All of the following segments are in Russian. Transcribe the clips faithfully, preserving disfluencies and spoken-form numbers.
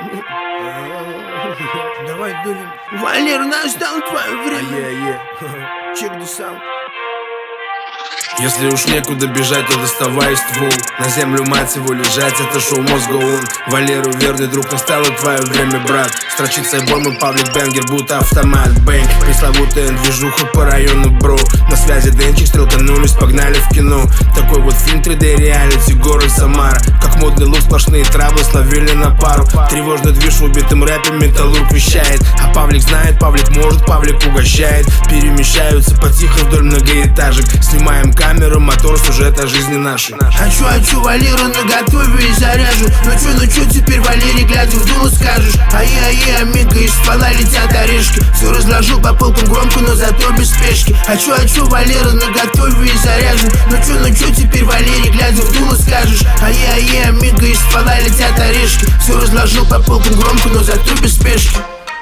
Давай дулим. Валер, настало твое время. Yeah, yeah. Check this out. Если уж некуда бежать, то доставай ствол. На землю мать его лежать, это шоу мозга он. Валеру верный друг, настало твое время, брат. Строчит с альбома Павлик Бенгер, будто автомат, бэнк. Пресловутая движуха по району, бро. На связи Денчик, стрелканулись, погнали в кино. Такой вот фильм три дэ реалити, город Самара. Как модный лук, сплошные траблы словили на пару. Тревожный движ в убитым рэпе металлург вещает. А Павлик знает, Павлик может, Павлик угощает. Перемещаются потихо вдоль многоэтажек. Снимаем камеру, мотор, сюжет о жизни нашей. Хочу, хочу, Валеру наготове и заряжу. Ну чё, ну чё теперь, Валерий, глядя в дуло скажешь? Ай-яй-яй, амиго, из ствола летят орешки. Все разложу по полкам громко, но зато без спешки. Хочу, хочу, Валеру наготове и заряжу. Ну чё, ну чё теперь, Валерий, глядя в дуло скажешь? Ай-яй-яй, амиго, из ствола летят орешки. Все разложу по полкам громко, но зато без спешки.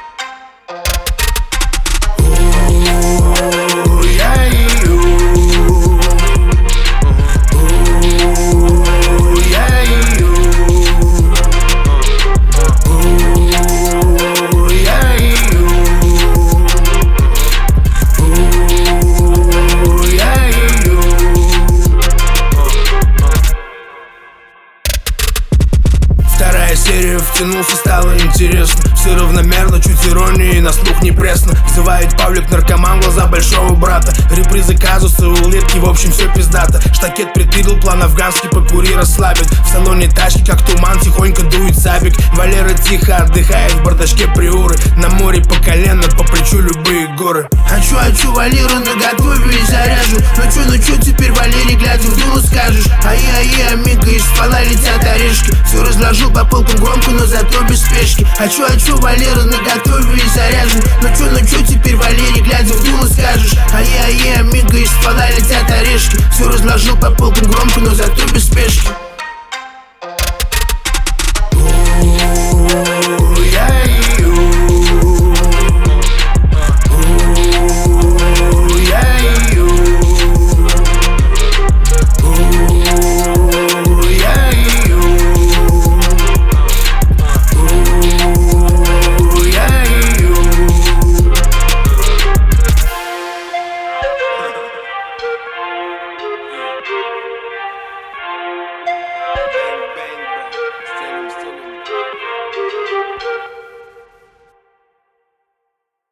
Вторая серия втянулся, стало интересно. Все равномерно, чуть иронии, на слух не пресно. Взывает Павлик, наркоман, глаза большого брата. Репризы, казусы, улыбки, в общем все пиздато. Штакет притырил, план афганский, покури, расслабит. В салоне тачки, как туман, тихонько дует сабик. Валера тихо отдыхает в бардачке приоры. На море по колено, по плечу любые горы. Хочу, хочу, Валеру наготове и заряжу. Ну чё, ну чё теперь, Валерий, глядя в дуло скажешь? Ай-яй-яй, амиго, из ствола летят орешки. Все разложу по полкам громко, но зато без спешки. Хочу, хочу, Валеру наготове и заряжу. Ну чё, ну чё теперь, Валерий, глядя в дуло скажешь? Ай-яй-яй, амиго, из ствола летят орешки. Все разложу по полкам громко, но зато без спешки.